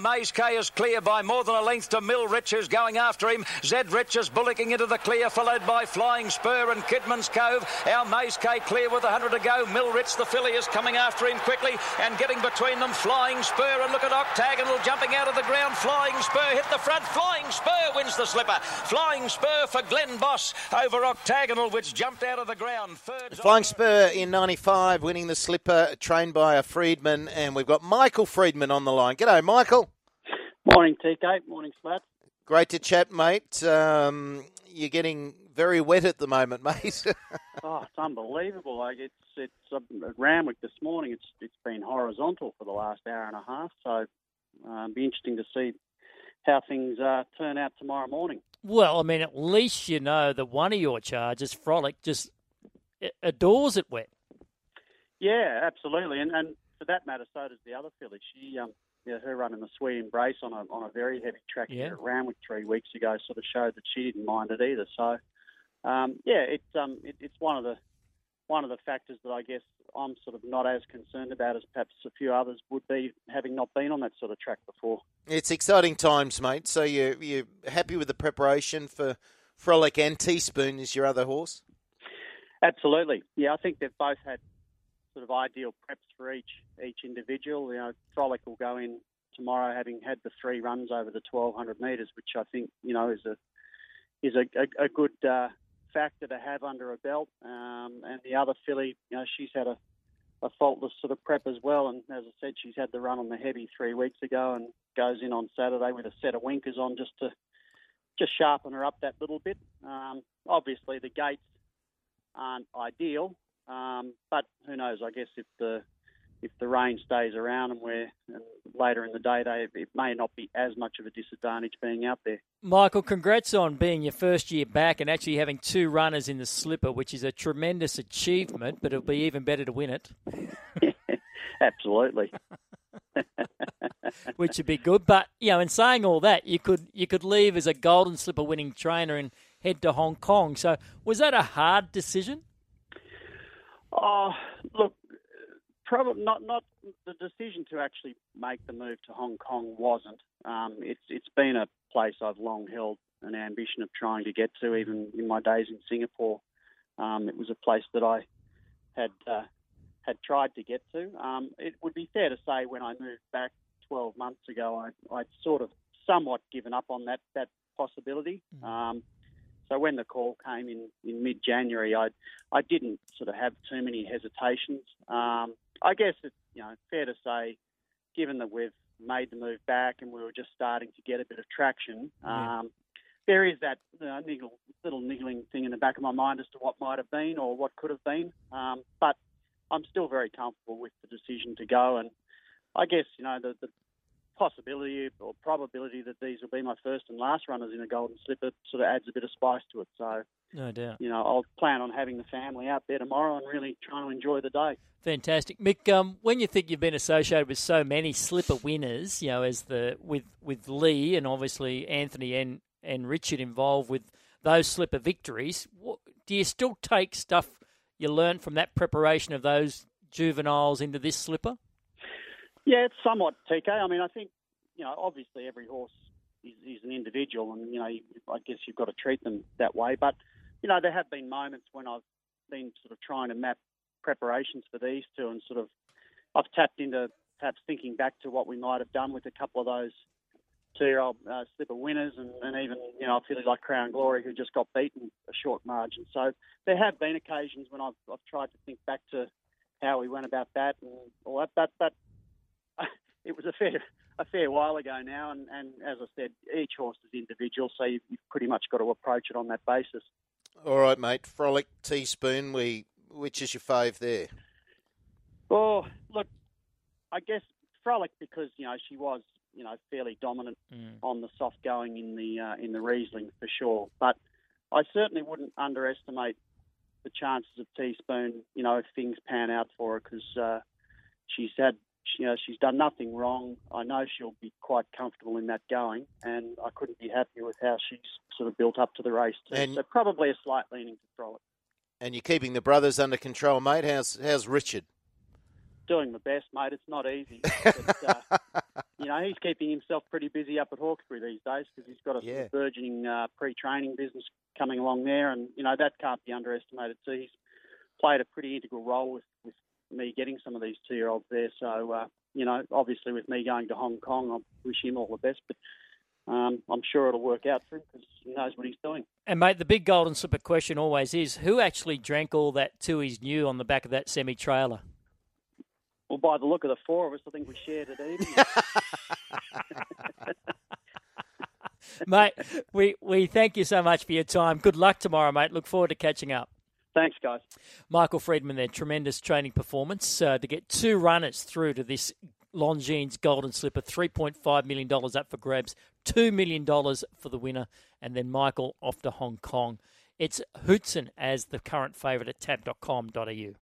Maze K is clear by more than a length to Mill Rich, who's going after him. Zed Rich is bullocking into the clear, followed by Flying Spur and Kidman's Cove. Our Maze K clear with 100 to go. Mill Rich, the filly, is coming after him quickly and getting between them. Flying Spur, and look at Octagonal jumping out of the ground. Flying Spur hit the front. Flying Spur wins the slipper. Flying Spur for Glenn Boss over Octagonal, which jumped out of the ground. Flying Spur in 95, winning the slipper, trained by a Freedman, and we've got Michael Freedman on the line. G'day, Michael. Morning, TK. Morning, Slat. Great to chat, mate. You're getting very wet at the moment, mate. Oh, it's unbelievable. It's at Randwick this morning. It's been horizontal for the last hour and a half. So it'll be interesting to see how things turn out tomorrow morning. Well, I mean, at least you know that one of your charges, Frolic, just adores it wet. Yeah, absolutely. And for that matter, so does the other filly. She, her run in the Sweet Embrace on a very heavy track here at Randwick 3 weeks ago sort of showed that she didn't mind it either. So, it's one of the factors that I guess I'm sort of not as concerned about as perhaps a few others would be, having not been on that sort of track before. It's exciting times, mate. So you're happy with the preparation for Frolic, and Teaspoon is your other horse? Absolutely. Yeah, I think they've both had sort of ideal preps for each individual. You know, Frolic will go in tomorrow having had the 3 runs over the 1,200 metres, which I think, is a good factor to have under a belt. And the other filly, she's had a faultless sort of prep as well. And as I said, she's had the run on the heavy 3 weeks ago and goes in on Saturday with a set of winkers on just to sharpen her up that little bit. Obviously, the gates aren't ideal, but who knows? I guess if the rain stays around and later in the day, it may not be as much of a disadvantage being out there. Michael, congrats on being your first year back and actually having 2 runners in the slipper, which is a tremendous achievement, but it'll be even better to win it. Absolutely. Which would be good. But, in saying all that, you could leave as a Golden Slipper winning trainer and head to Hong Kong. So was that a hard decision? Oh, look, probably not the decision to actually make the move to Hong Kong wasn't. It's been a place I've long held an ambition of trying to get to, even in my days in Singapore. It was a place that I had tried to get to. It would be fair to say when I moved back 12 months ago, I'd sort of somewhat given up on that possibility. So when the call came in mid-January, I didn't sort of have too many hesitations. I guess it's fair to say, given that we've made the move back and we were just starting to get a bit of traction, there is that little niggling thing in the back of my mind as to what might have been or what could have been. But I'm still very comfortable with the decision to go, and I guess the possibility or probability that these will be my first and last runners in a Golden Slipper sort of adds a bit of spice to it. So, no doubt. I'll plan on having the family out there tomorrow and really trying to enjoy the day. Fantastic. Mick, when you think you've been associated with so many slipper winners, as with Lee and obviously Anthony and Richard involved with those slipper victories, do you still take stuff you learned from that preparation of those juveniles into this slipper? Yeah, it's somewhat, TK. I mean, I think, obviously every horse is an individual and, I guess you've got to treat them that way. But, there have been moments when I've been sort of trying to map preparations for these two and sort of I've tapped into perhaps thinking back to what we might have done with a couple of those 2-year-old slipper winners and even, a filly like Crown Glory who just got beaten a short margin. So there have been occasions when I've tried to think back to how we went about that and all that, but it was a fair while ago now, and as I said, each horse is individual, so you've pretty much got to approach it on that basis. All right, mate. Frolic, Teaspoon, which is your fave there? Oh, look, I guess Frolic because she was fairly dominant on the soft going in the Riesling for sure, but I certainly wouldn't underestimate the chances of Teaspoon. If things pan out for her because she's done nothing wrong. I know she'll be quite comfortable in that going, and I couldn't be happier with how she's sort of built up to the race too. So probably a slight leaning to Frolic. And you're keeping the brothers under control, mate. How's Richard? doing my best, mate. It's not easy. But, he's keeping himself pretty busy up at Hawkesbury these days because he's got a sort of burgeoning pre-training business coming along there, and that can't be underestimated too. He's played a pretty integral role with me getting some of these 2-year-olds there. So, obviously with me going to Hong Kong, I wish him all the best, but I'm sure it'll work out for him because he knows what he's doing. And, mate, the big golden slipper question always is, who actually drank all that Tui's New on the back of that semi-trailer? Well, by the look of the four of us, I think we shared it even. Mate, we thank you so much for your time. Good luck tomorrow, mate. Look forward to catching up. Thanks, guys. Michael Freedman there, tremendous training performance to get 2 runners through to this Longines Golden Slipper, $3.5 million up for grabs, $2 million for the winner, and then Michael off to Hong Kong. It's Hootson as the current favourite at tab.com.au.